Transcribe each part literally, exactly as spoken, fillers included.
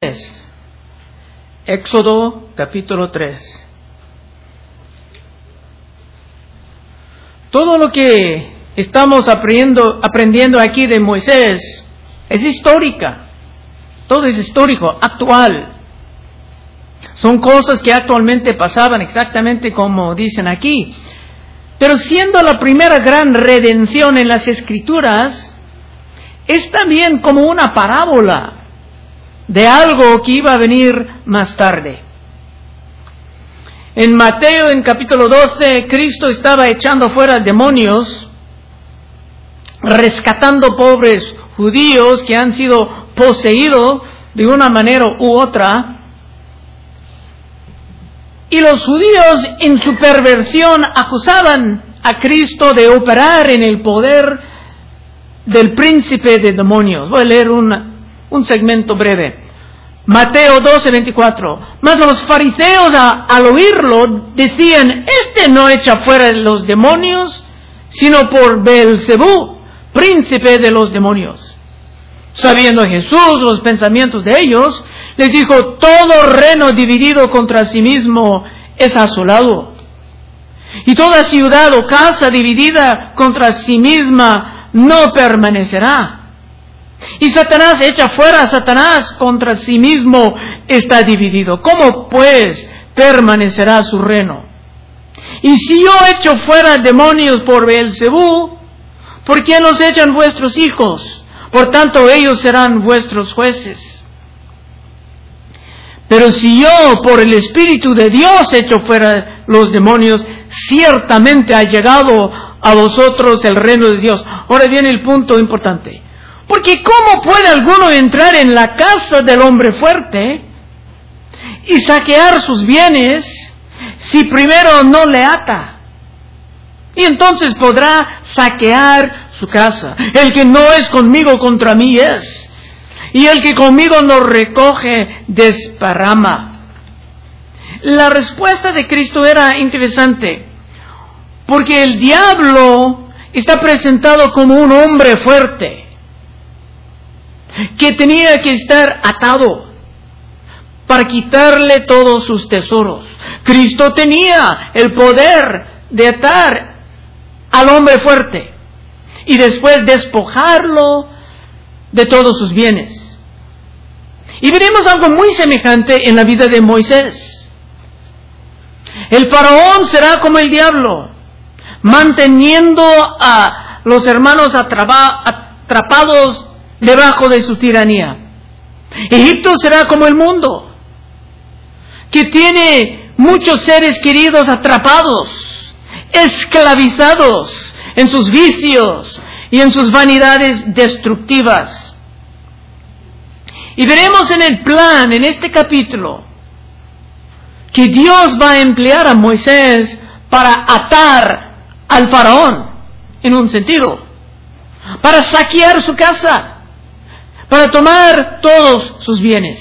Éxodo capítulo tres. Todo lo que estamos aprendiendo, aprendiendo aquí de Moisés es histórica. Todo es histórico, actual. Son cosas que actualmente pasaban exactamente como dicen aquí. Pero siendo la primera gran redención en las Escrituras, es también como una parábola de algo que iba a venir más tarde. En Mateo, en capítulo doce, Cristo estaba echando fuera demonios, rescatando pobres judíos que han sido poseídos de una manera u otra. Y los judíos, en su perversión, acusaban a Cristo de operar en el poder del príncipe de demonios. Voy a leer un, un segmento breve. Mateo doce, veinticuatro. Mas los fariseos, a, al oírlo, decían: Este no echa fuera los demonios, sino por Beelzebú, príncipe de los demonios. Sabiendo Jesús los pensamientos de ellos, les dijo: todo reino dividido contra sí mismo es asolado, y toda ciudad o casa dividida contra sí misma no permanecerá. Y Satanás echa fuera a Satanás, contra sí mismo está dividido. ¿Cómo pues permanecerá su reino? Y si yo echo fuera demonios por Beelzebú, ¿por quién los echan vuestros hijos? Por tanto, ellos serán vuestros jueces. Pero si yo por el Espíritu de Dios echo fuera los demonios, ciertamente ha llegado a vosotros el reino de Dios. Ahora viene el punto importante. Porque ¿cómo puede alguno entrar en la casa del hombre fuerte y saquear sus bienes si primero no le ata? Y entonces podrá saquear su casa. El que no es conmigo, contra mí es. Y el que conmigo no recoge, desparrama. La respuesta de Cristo era interesante, porque el diablo está presentado como un hombre fuerte, que tenía que estar atado para quitarle todos sus tesoros. Cristo tenía el poder de atar al hombre fuerte y después despojarlo de todos sus bienes. Y veremos algo muy semejante en la vida de Moisés. El faraón será como el diablo, manteniendo a los hermanos atrapa, atrapados debajo de su tiranía. Egipto será como el mundo, que tiene muchos seres queridos atrapados, esclavizados en sus vicios y en sus vanidades destructivas. Y veremos en el plan, en este capítulo, que Dios va a emplear a Moisés para atar al faraón, en un sentido, para saquear su casa, para tomar todos sus bienes.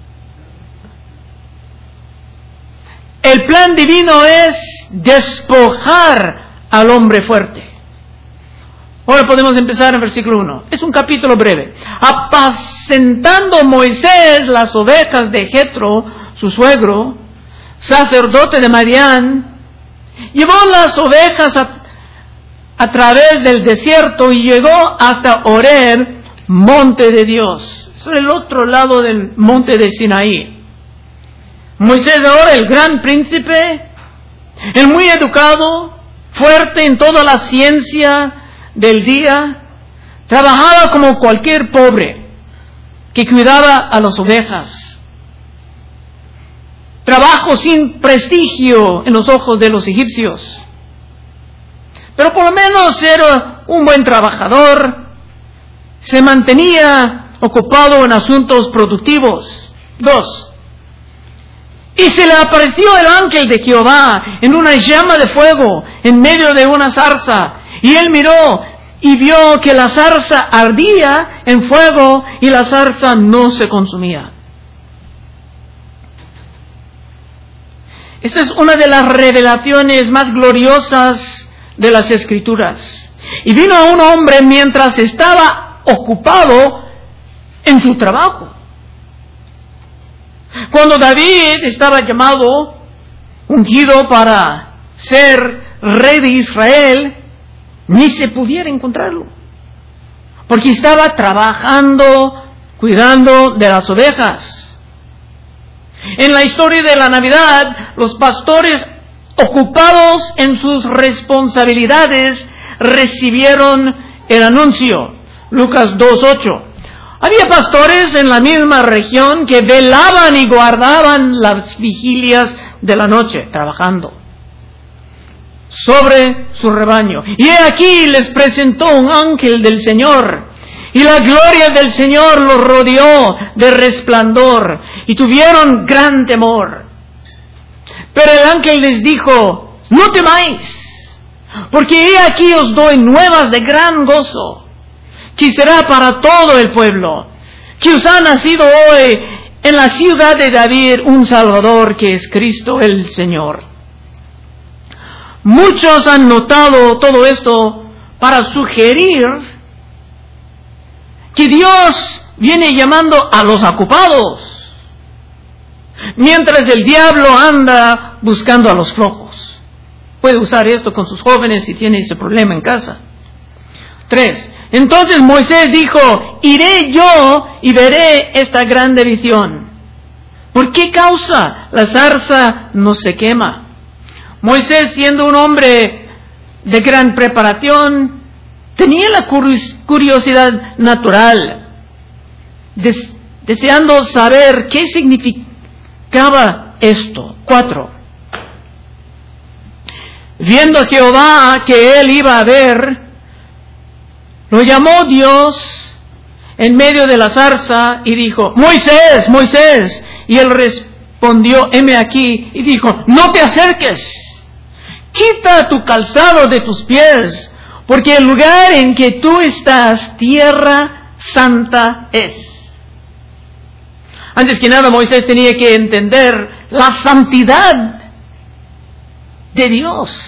El plan divino es despojar al hombre fuerte. Ahora podemos empezar en versículo uno. Es un capítulo breve. Apacentando Moisés las ovejas de Jetro, su suegro, sacerdote de Madián, llevó las ovejas a, a través del desierto y llegó hasta Horeb, monte de Dios. Es el otro lado del monte de Sinaí. Moisés, ahora el gran príncipe, el muy educado, fuerte en toda la ciencia del día, trabajaba como cualquier pobre que cuidaba a las ovejas. Trabajo sin prestigio en los ojos de los egipcios, pero por lo menos era un buen trabajador. Se mantenía ocupado en asuntos productivos. Dos. Y se le apareció el ángel de Jehová en una llama de fuego en medio de una zarza. Y él miró y vio que la zarza ardía en fuego y la zarza no se consumía. Esta es una de las revelaciones más gloriosas de las Escrituras. Y vino a un hombre mientras estaba ocupado en su trabajo. Cuando David estaba llamado, ungido para ser rey de Israel, ni se pudiera encontrarlo, porque estaba trabajando, cuidando de las ovejas. En la historia de la Navidad, los pastores ocupados en sus responsabilidades recibieron el anuncio. Lucas dos ocho. Había pastores en la misma región que velaban y guardaban las vigilias de la noche, trabajando sobre su rebaño. Y he aquí les presentó un ángel del Señor, y la gloria del Señor los rodeó de resplandor, y tuvieron gran temor. Pero el ángel les dijo: no temáis, porque he aquí os doy nuevas de gran gozo, que será para todo el pueblo, que os ha nacido hoy en la ciudad de David un Salvador, que es Cristo el Señor. Muchos han notado todo esto para sugerir que Dios viene llamando a los ocupados, mientras el diablo anda buscando a los flojos. Puede usar esto con sus jóvenes si tiene ese problema en casa. Tres. Entonces Moisés dijo: iré yo y veré esta grande visión. ¿Por qué causa la zarza no se quema? Moisés, siendo un hombre de gran preparación, tenía la curiosidad natural, des- deseando saber qué significaba esto. Cuatro. Viendo Jehová que él iba a ver, lo llamó Dios en medio de la zarza y dijo: Moisés, Moisés. Y él respondió: heme aquí. Y dijo: no te acerques, quita tu calzado de tus pies, porque el lugar en que tú estás, tierra santa es. Antes que nada, Moisés tenía que entender la santidad de Dios.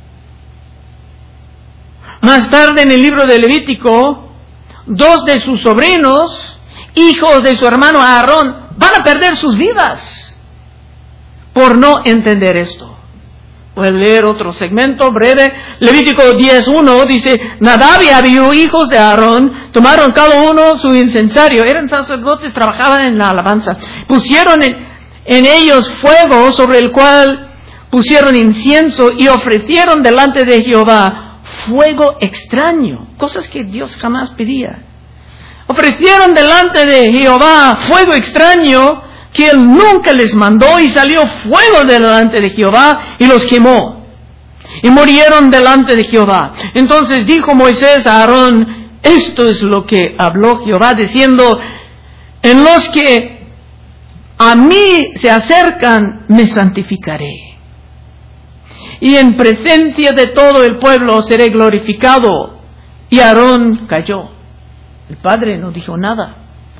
Más tarde, en el libro de Levítico, dos de sus sobrinos, hijos de su hermano Aarón, van a perder sus vidas por no entender esto. Pueden leer otro segmento breve. Levítico diez uno dice: Nadab y Abiú, hijos de Aarón, tomaron cada uno su incensario. Eran sacerdotes, trabajaban en la alabanza. Pusieron en, en ellos fuego, sobre el cual pusieron incienso, y ofrecieron delante de Jehová fuego extraño, cosas que Dios jamás pedía. Ofrecieron delante de Jehová fuego extraño que él nunca les mandó, y salió fuego delante de Jehová y los quemó, y murieron delante de Jehová. Entonces dijo Moisés a Aarón: esto es lo que habló Jehová, diciendo: en los que a mí se acercan me santificaré, y en presencia de todo el pueblo seré glorificado. Y Aarón calló. El padre no dijo nada.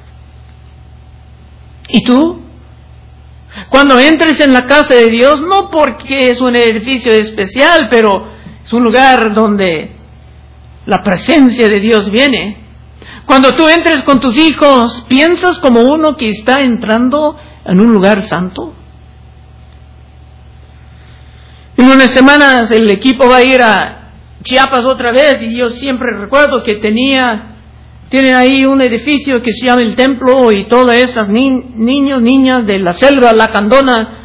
¿Y tú? Cuando entres en la casa de Dios, no porque es un edificio especial, pero es un lugar donde la presencia de Dios viene. Cuando tú entres con tus hijos, ¿piensas como uno que está entrando en un lugar santo? En unas semanas el equipo va a ir a Chiapas otra vez, y yo siempre recuerdo que tenía, tienen ahí un edificio que se llama el Templo, y todas esas ni, niños, niñas de la selva lacandona,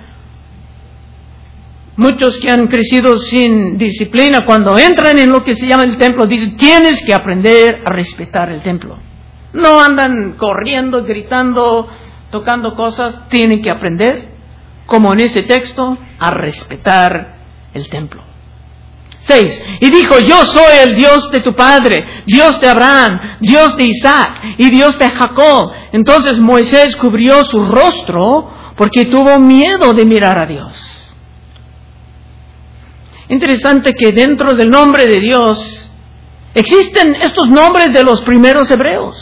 muchos que han crecido sin disciplina, cuando entran en lo que se llama el Templo, dicen: tienes que aprender a respetar el Templo. No andan corriendo, gritando, tocando cosas. Tienen que aprender, como en ese texto, a respetar el templo. Seis. Y dijo: yo soy el Dios de tu padre, Dios de Abraham, Dios de Isaac y Dios de Jacob. Entonces Moisés cubrió su rostro porque tuvo miedo de mirar a Dios. Interesante que dentro del nombre de Dios existen estos nombres de los primeros hebreos.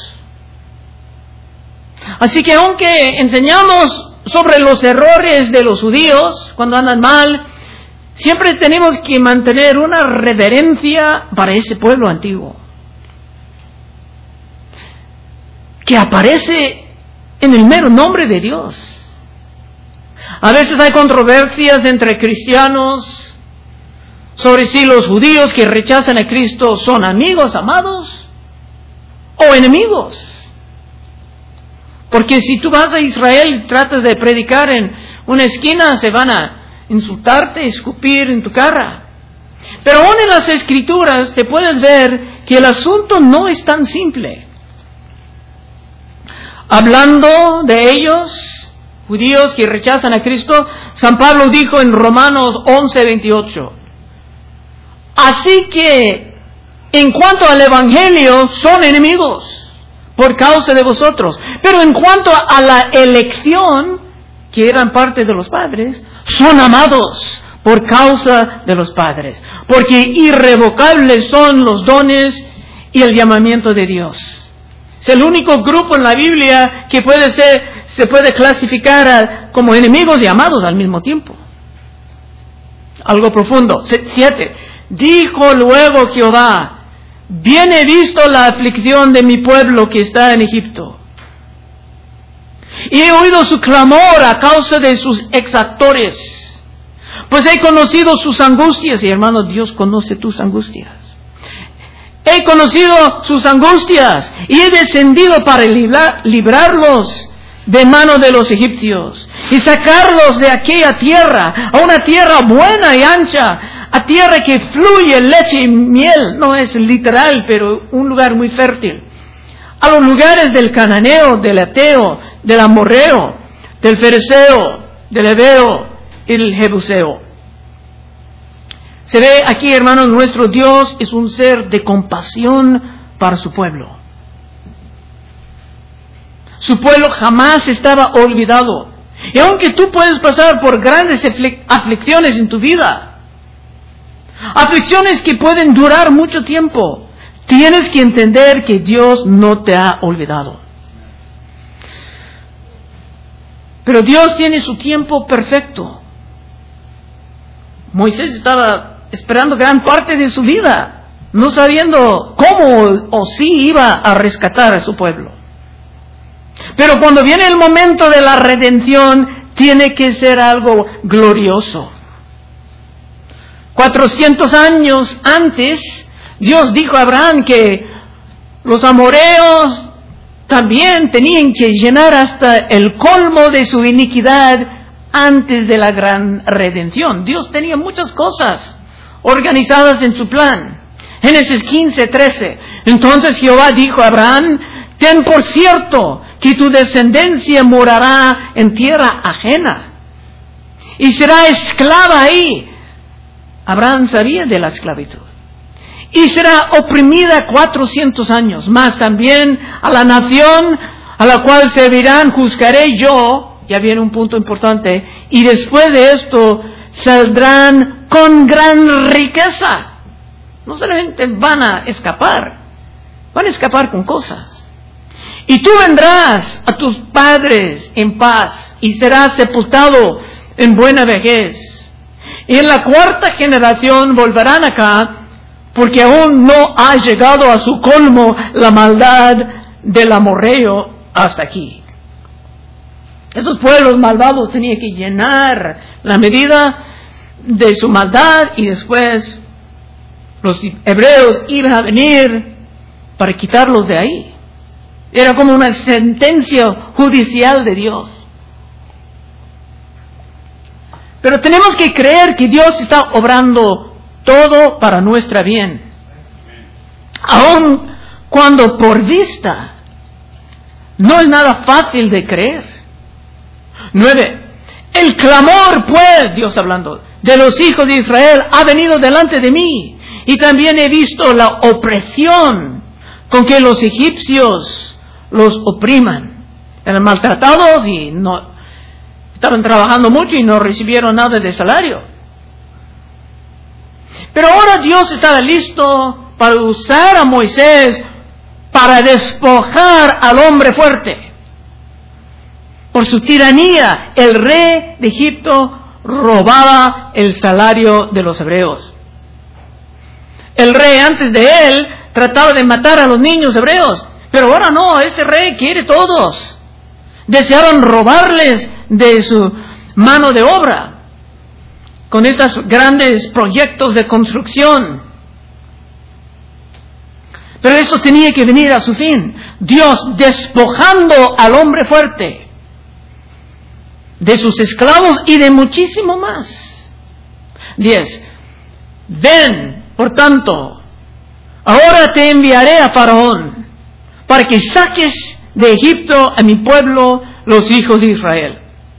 Así que aunque enseñamos sobre los errores de los judíos cuando andan mal, siempre tenemos que mantener una reverencia para ese pueblo antiguo, que aparece en el mero nombre de Dios. A veces hay controversias entre cristianos sobre si los judíos que rechazan a Cristo son amigos, amados, o enemigos. Porque si tú vas a Israel y tratas de predicar en una esquina, se van a insultarte, escupir en tu cara. Pero aún en las Escrituras te puedes ver que el asunto no es tan simple. Hablando de ellos, judíos que rechazan a Cristo, San Pablo dijo en Romanos once veintiocho, así que en cuanto al Evangelio son enemigos por causa de vosotros, pero en cuanto a la elección, que eran parte de los padres, son amados por causa de los padres, porque irrevocables son los dones y el llamamiento de Dios. Es el único grupo en la Biblia que puede ser, se puede clasificar a, como enemigos y amados al mismo tiempo. Algo profundo. Siete. Dijo luego Jehová, bien he visto la aflicción de mi pueblo que está en Egipto, y he oído su clamor a causa de sus exactores, pues he conocido sus angustias. Y hermano, Dios conoce tus angustias. He conocido sus angustias y he descendido para librar, librarlos de mano de los egipcios y sacarlos de aquella tierra, a una tierra buena y ancha, a tierra que fluye leche y miel. No es literal, pero un lugar muy fértil. A los lugares del cananeo, del eteo, del amorreo, del fereceo, del heveo y del jebuseo. Se ve aquí, hermanos, nuestro Dios es un ser de compasión para su pueblo. Su pueblo jamás estaba olvidado. Y aunque tú puedes pasar por grandes aflicciones en tu vida, aflicciones que pueden durar mucho tiempo, tienes que entender que Dios no te ha olvidado. Pero Dios tiene su tiempo perfecto. Moisés estaba esperando gran parte de su vida, no sabiendo cómo o si iba a rescatar a su pueblo. Pero cuando viene el momento de la redención, tiene que ser algo glorioso. Cuatrocientos años antes, Dios dijo a Abraham que los amoreos también tenían que llenar hasta el colmo de su iniquidad antes de la gran redención. Dios tenía muchas cosas organizadas en su plan. Génesis quince, trece. Entonces Jehová dijo a Abraham, ten por cierto que tu descendencia morará en tierra ajena y será esclava ahí. Abraham sabía de la esclavitud. Y será oprimida cuatrocientos años. Más también a la nación a la cual servirán juzgaré yo. Ya viene un punto importante. Y después de esto saldrán con gran riqueza. No solamente van a escapar, van a escapar con cosas. Y tú vendrás a tus padres en paz y serás sepultado en buena vejez. Y en la cuarta generación volverán acá, porque aún no ha llegado a su colmo la maldad del amorreo hasta aquí. Esos pueblos malvados tenían que llenar la medida de su maldad y después los hebreos iban a venir para quitarlos de ahí. Era como una sentencia judicial de Dios. Pero tenemos que creer que Dios está obrando todo para nuestra bien. Aun cuando por vista no es nada fácil de creer. Nueve. El clamor, pues, Dios hablando, de los hijos de Israel ha venido delante de mí. Y también he visto la opresión con que los egipcios los opriman. Eran maltratados y no estaban trabajando mucho y no recibieron nada de salario. Pero ahora Dios estaba listo para usar a Moisés para despojar al hombre fuerte. Por su tiranía, el rey de Egipto robaba el salario de los hebreos. El rey antes de él trataba de matar a los niños hebreos, pero ahora no, ese rey quiere todos. Desearon robarles de su mano de obra, con esos grandes proyectos de construcción. Pero eso tenía que venir a su fin. Dios despojando al hombre fuerte de sus esclavos y de muchísimo más. diez. Ven, por tanto, ahora te enviaré a Faraón para que saques de Egipto a mi pueblo, los hijos de Israel.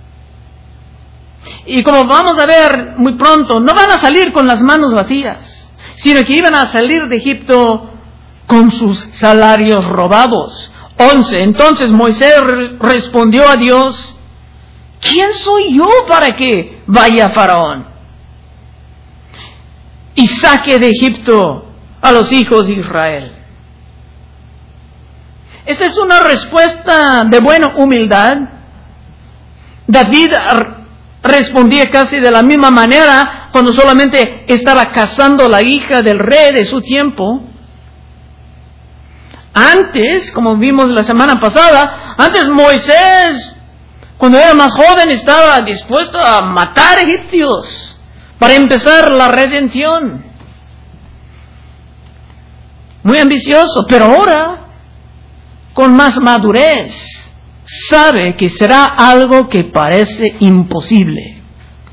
Y como vamos a ver muy pronto, no van a salir con las manos vacías, sino que iban a salir de Egipto con sus salarios robados. once. Entonces Moisés respondió a Dios: ¿quién soy yo para que vaya a Faraón y saque de Egipto a los hijos de Israel? Esta es una respuesta de buena humildad. David respondía casi de la misma manera cuando solamente estaba casando la hija del rey de su tiempo. Antes, como vimos la semana pasada, antes Moisés, cuando era más joven, estaba dispuesto a matar egipcios para empezar la redención. Muy ambicioso, pero ahora, con más madurez, sabe que será algo que parece imposible.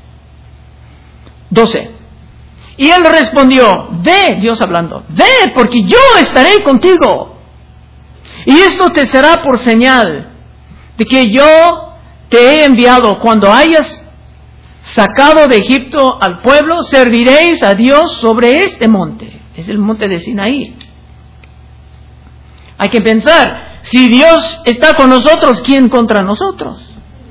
doce. Y él respondió: ve, Dios hablando, ve, porque yo estaré contigo. Y esto te será por señal de que yo te he enviado. Cuando hayas sacado de Egipto al pueblo, serviréis a Dios sobre este monte. Es el monte de Sinaí. Hay que pensar, si Dios está con nosotros, ¿quién contra nosotros?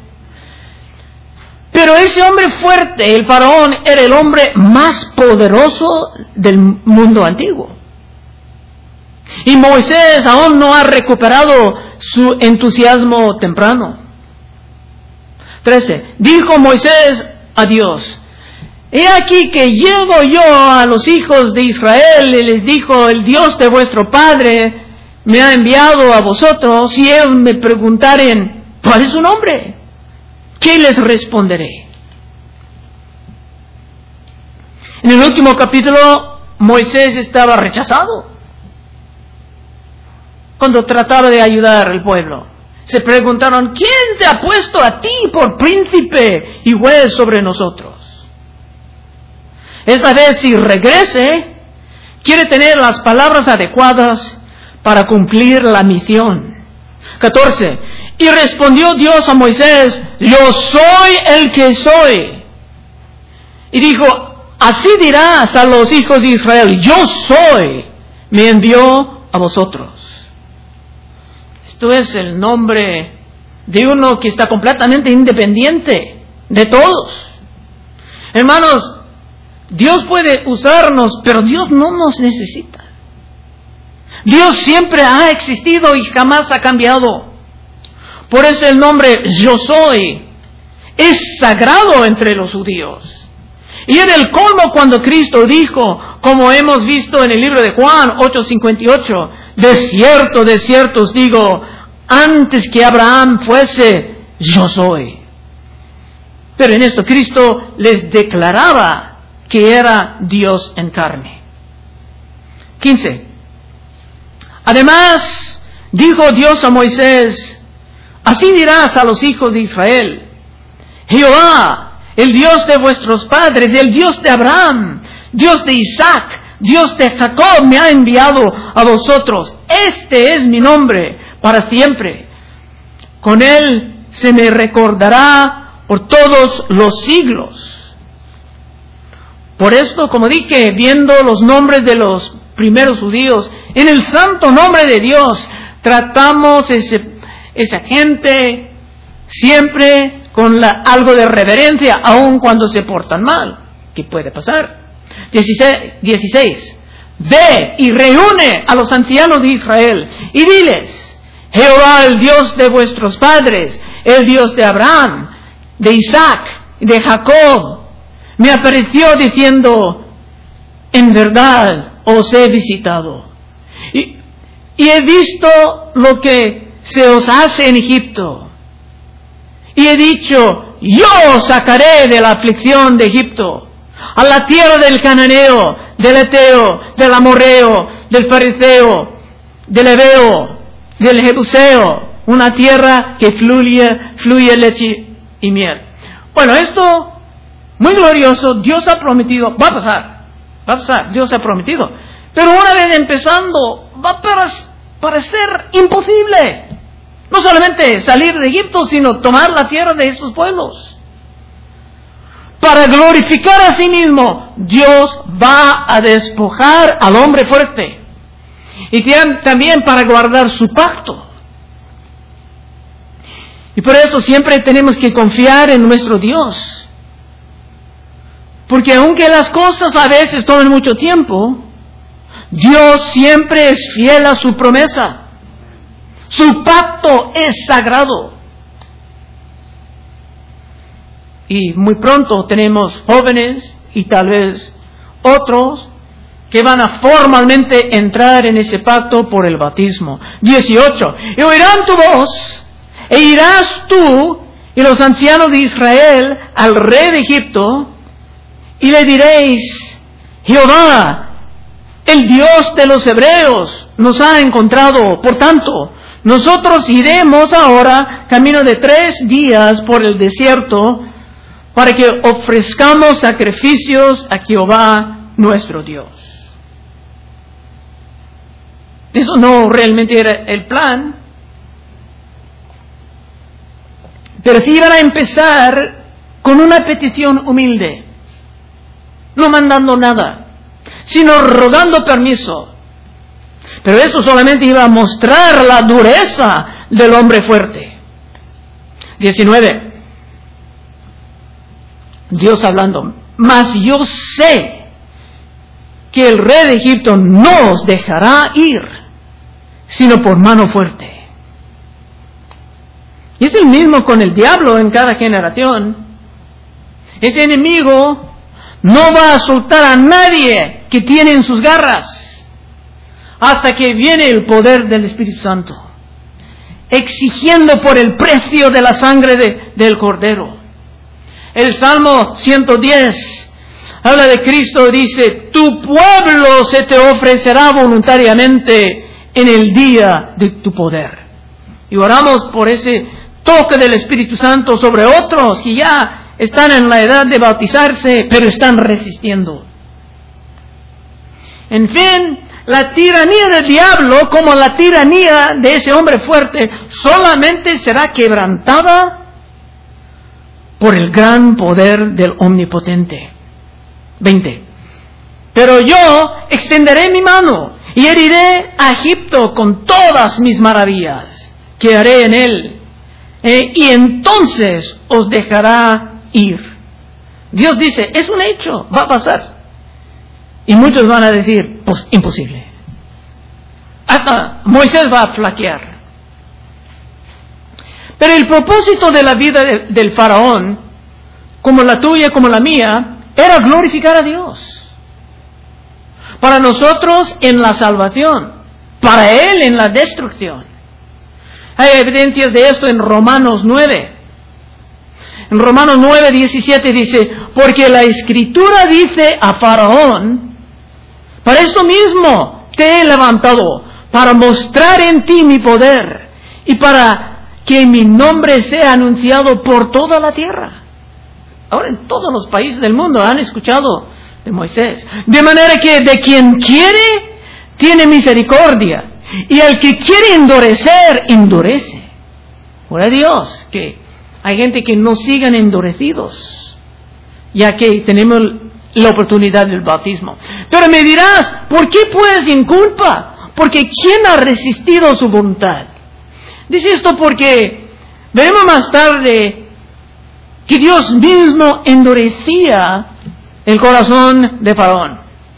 Pero ese hombre fuerte, el faraón, era el hombre más poderoso del mundo antiguo. Y Moisés aún no ha recuperado su entusiasmo temprano. trece. Dijo Moisés a Dios: he aquí que llego yo a los hijos de Israel, y les dijo: el Dios de vuestro padre me ha enviado a vosotros. Si ellos me preguntaren: ¿cuál es su nombre?, ¿qué les responderé? En el último capítulo, Moisés estaba rechazado cuando trataba de ayudar al pueblo. Se preguntaron: ¿quién te ha puesto a ti por príncipe y juez sobre nosotros? Esta vez, si regrese, quiere tener las palabras adecuadas para cumplir la misión. catorce. Y respondió Dios a Moisés: yo soy el que soy. Y dijo: así dirás a los hijos de Israel: yo soy, me envió a vosotros. Esto es el nombre de uno que está completamente independiente de todos. Hermanos, Dios puede usarnos, pero Dios no nos necesita. Dios siempre ha existido y jamás ha cambiado. Por eso el nombre Yo Soy es sagrado entre los judíos. Y era el colmo cuando Cristo dijo, como hemos visto en el libro de Juan ocho cincuenta y ocho, de cierto, de cierto os digo, antes que Abraham fuese, yo soy. Pero en esto Cristo les declaraba que era Dios en carne. quince. Además, dijo Dios a Moisés: así dirás a los hijos de Israel: Jehová, el Dios de vuestros padres, el Dios de Abraham, Dios de Isaac, Dios de Jacob, me ha enviado a vosotros. Este es mi nombre para siempre. Con él se me recordará por todos los siglos. Por esto, como dije, viendo los nombres de los primeros judíos, en el santo nombre de Dios, tratamos ese, esa gente siempre con la, algo de reverencia, aun cuando se portan mal. ¿Qué puede pasar? dieciséis. Ve y reúne a los ancianos de Israel y diles: Jehová, el Dios de vuestros padres, el Dios de Abraham, de Isaac y de Jacob, me apareció diciendo: en verdad os he visitado y, y he visto lo que se os hace en Egipto, y he dicho, yo sacaré de la aflicción de Egipto, a la tierra del cananeo, del eteo, del amorreo, del fariseo, del heveo, del jebuseo, una tierra que fluye, fluye leche y miel. Bueno, esto, muy glorioso, Dios ha prometido, va a pasar, va a pasar, Dios ha prometido. Pero una vez empezando, va a parecer imposible. No solamente salir de Egipto, sino tomar la tierra de esos pueblos. Para glorificar a sí mismo, Dios va a despojar al hombre fuerte. Y también para guardar su pacto. Y por eso siempre tenemos que confiar en nuestro Dios. Porque aunque las cosas a veces toman mucho tiempo, Dios siempre es fiel a su promesa. Su pacto es sagrado. Y muy pronto tenemos jóvenes y tal vez otros que van a formalmente entrar en ese pacto por el bautismo. dieciocho. Y oirán tu voz, e irás tú y los ancianos de Israel al rey de Egipto, y le diréis, Jehová, el Dios de los hebreos, nos ha encontrado. Por tanto, nosotros iremos ahora camino de tres días por el desierto para que ofrezcamos sacrificios a Jehová nuestro Dios. Eso no realmente era el plan, pero sí iban a empezar con una petición humilde, no mandando nada, sino rogando permiso. Pero eso solamente iba a mostrar la dureza del hombre fuerte. diecinueve. Dios hablando, mas yo sé que el rey de Egipto no os dejará ir, sino por mano fuerte. Y es el mismo con el diablo en cada generación. Ese enemigo no va a soltar a nadie que tiene en sus garras, hasta que viene el poder del Espíritu Santo, exigiendo por el precio de la sangre de, del Cordero. El Salmo ciento diez habla de Cristo, dice, tu pueblo se te ofrecerá voluntariamente en el día de tu poder. Y oramos por ese toque del Espíritu Santo sobre otros que ya están en la edad de bautizarse, pero están resistiendo. En fin, la tiranía del diablo, como la tiranía de ese hombre fuerte, solamente será quebrantada por el gran poder del Omnipotente. veinte. Pero yo extenderé mi mano y heriré a Egipto con todas mis maravillas que haré en él, eh, y entonces os dejará ir. Dios dice, es un hecho, va a pasar. Y muchos van a decir, pues imposible. Hasta Moisés va a flaquear. Pero el propósito de la vida de, del faraón, como la tuya, como la mía, era glorificar a Dios. Para nosotros en la salvación, para él en la destrucción. Hay evidencias de esto en Romanos nueve. En Romanos nueve, diecisiete dice, porque la Escritura dice a Faraón, para esto mismo te he levantado, para mostrar en ti mi poder y para que mi nombre sea anunciado por toda la tierra. Ahora en todos los países del mundo han escuchado de Moisés. De manera que de quien quiere, tiene misericordia. Y al que quiere endurecer, endurece. Por Dios, que hay gente que no sigan endurecidos, ya que tenemos la oportunidad del bautismo. Pero me dirás, ¿por qué pues sin culpa? Porque ¿quién ha resistido su voluntad? Dice esto porque veremos más tarde que Dios mismo endurecía el corazón de Faraón.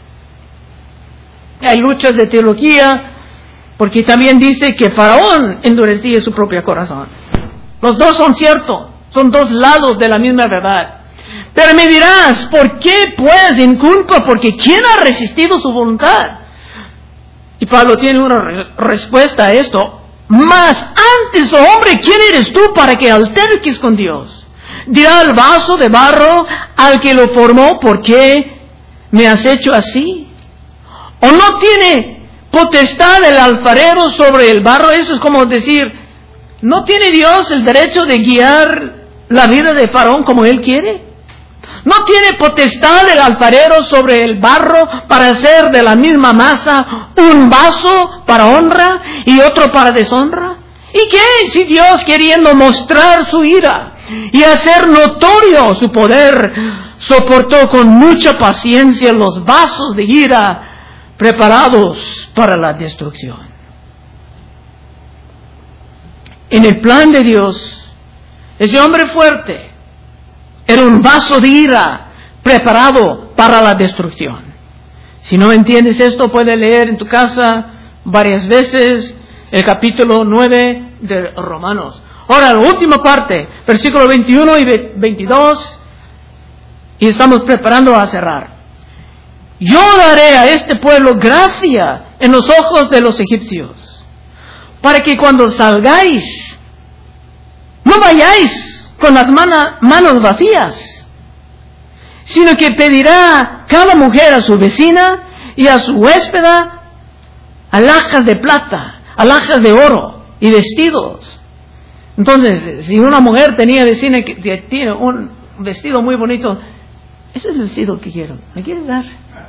Hay luchas de teología, porque también dice que Faraón endurecía su propio corazón. Los dos son ciertos, son dos lados de la misma verdad. Pero me dirás, ¿por qué pues en culpa? Porque ¿quién ha resistido su voluntad? Y Pablo tiene una re- respuesta a esto. Mas antes, oh hombre, ¿quién eres tú para que alterques con Dios? Dirá el vaso de barro al que lo formó, ¿por qué me has hecho así? ¿O no tiene potestad el alfarero sobre el barro? Eso es como decir, ¿no tiene Dios el derecho de guiar la vida de Faraón como Él quiere? ¿No tiene potestad el alfarero sobre el barro para hacer de la misma masa un vaso para honra y otro para deshonra? ¿Y qué si Dios, queriendo mostrar su ira y hacer notorio su poder, soportó con mucha paciencia los vasos de ira preparados para la destrucción? En el plan de Dios, ese hombre fuerte era un vaso de ira preparado para la destrucción. Si no entiendes esto, puedes leer en tu casa varias veces el capítulo nueve de Romanos. Ahora, la última parte, versículo veintiuno y veintidós, y estamos preparando a cerrar. Yo daré a este pueblo gracia en los ojos de los egipcios, para que cuando salgáis, no vayáis con las mana, manos vacías, sino que pedirá cada mujer a su vecina y a su huéspeda alhajas de plata, alhajas de oro y vestidos. Entonces, si una mujer tenía vecina que tiene un vestido muy bonito, ese es el vestido que quiero, ¿me quieres dar?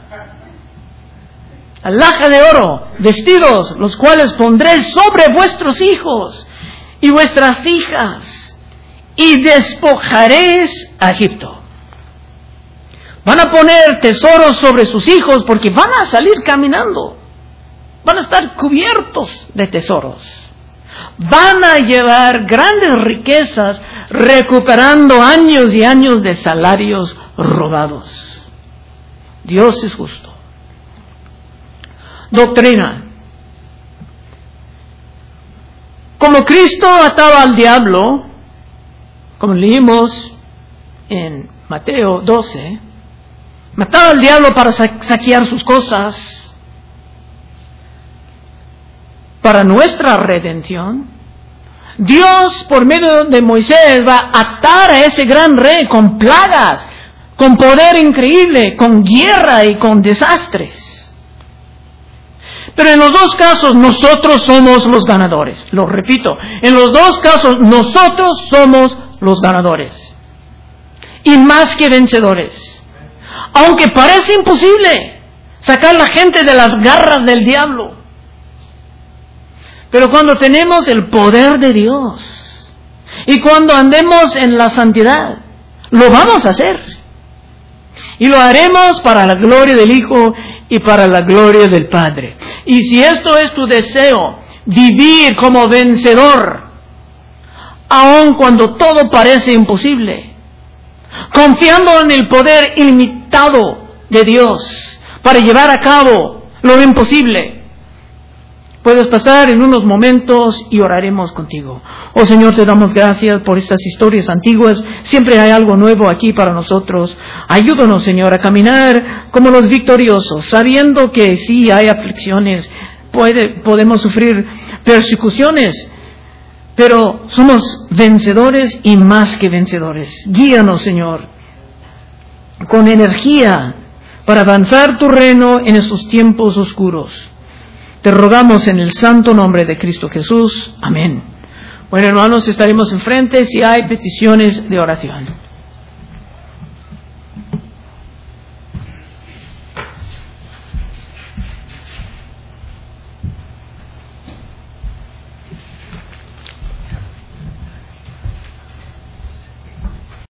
Alhajas de oro, vestidos, los cuales pondré sobre vuestros hijos y vuestras hijas, y despojaréis a Egipto. Van a poner tesoros sobre sus hijos porque van a salir caminando. Van a estar cubiertos de tesoros. Van a llevar grandes riquezas recuperando años y años de salarios robados. Dios es justo. Doctrina. Como Cristo ataba al diablo, como leímos en Mateo doce, mataba al diablo para saquear sus cosas, para nuestra redención, Dios por medio de Moisés va a atar a ese gran rey con plagas, con poder increíble, con guerra y con desastres. Pero en los dos casos nosotros somos los ganadores. Lo repito, en los dos casos nosotros somos los ganadores. Y más que vencedores. Aunque parece imposible sacar a la gente de las garras del diablo. Pero cuando tenemos el poder de Dios y cuando andemos en la santidad, lo vamos a hacer. Y lo haremos para la gloria del Hijo y para la gloria del Padre. Y si esto es tu deseo, vivir como vencedor, aun cuando todo parece imposible, confiando en el poder ilimitado de Dios para llevar a cabo lo imposible, puedes pasar en unos momentos y oraremos contigo. Oh Señor, te damos gracias por estas historias antiguas. Siempre hay algo nuevo aquí para nosotros. Ayúdanos, Señor, a caminar como los victoriosos, sabiendo que sí hay aflicciones, puede, podemos sufrir persecuciones, pero somos vencedores y más que vencedores. Guíanos, Señor, con energía para avanzar tu reino en estos tiempos oscuros. Te rogamos en el santo nombre de Cristo Jesús. Amén. Bueno, hermanos, estaremos enfrente si hay peticiones de oración.